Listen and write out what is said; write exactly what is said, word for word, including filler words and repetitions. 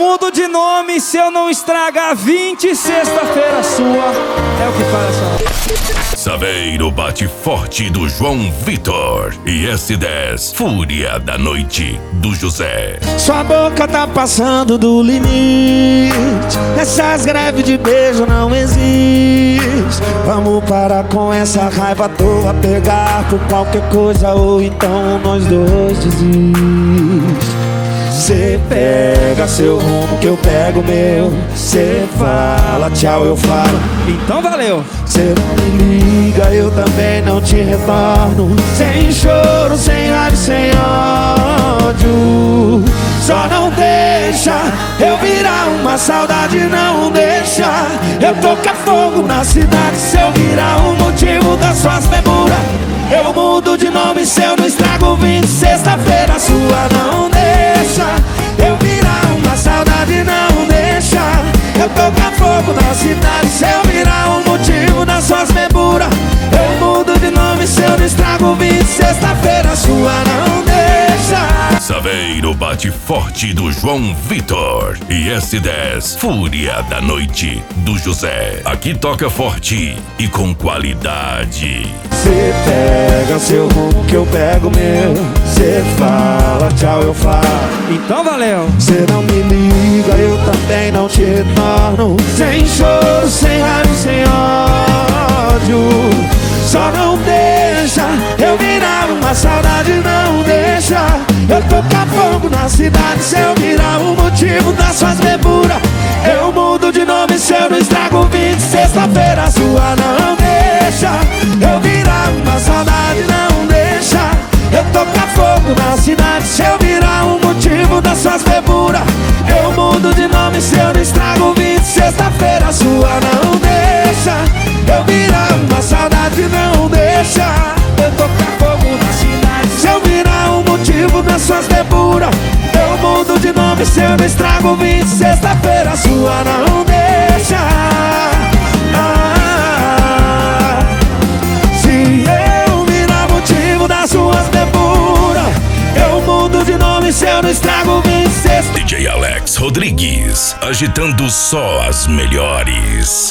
mudo de nome se eu não estragar vinte sexta-feira sua. É o que fala só. Saveiro bate forte do João Vitor e S dez Fúria da Noite do José. Sua boca tá passando do limite, essas greves de beijo não existem. Vamos parar com essa raiva à toa, pegar por qualquer coisa ou então nós dois desistimos. Cê pega seu rumo que eu pego o meu. Cê fala tchau, eu falo então valeu. Cê não me liga, eu também não te retorno. Sem choro, sem raiva, sem ódio. Só não deixa eu virar uma saudade, não deixa eu tocar fogo na cidade. Se eu virar o motivo das suas demoras, eu mudo de nome se eu não estrago vinte sexta-feira sua. Não deixa eu virar uma saudade, não deixa eu tocar fogo na cidade. Se eu virar o motivo das suas demoras, eu mudo de nome se eu não estrago vinte sexta-feira sua. Não deixa. Saveiro bate forte do João Vitor e S dez Fúria da Noite do José. Aqui toca forte e com qualidade. Cê pega seu rumo que eu pego o meu. Cê fala tchau, eu falo então valeu. Cê não me liga, eu também não te retorno. Sem choro, sem raiva, sem ódio. Só não deixa eu virar uma saudade, não deixa eu tocar fogo na cidade. Se eu virar o motivo das suas deburas, eu mudo de nome se eu não estrago vinte sexta-feira sua. Não deixa eu virar uma saudade, não deixa eu tocar fogo na cidade. Se eu virar o motivo das suas deburas, eu mudo de nome se eu não estrago vinte sexta-feira sua. Não deixa eu virar uma saudade, não deixa eu tocar fogo na cidade. Se eu virar o motivo das suas deburas, eu mudo de nome se eu não estrago vinte sexta-feira sua. Não deixa. Ah, se eu virar motivo das suas deburas, eu mudo de nome se eu não estrago vinte sexta. D J Alex Rodrigues, agitando só as melhores.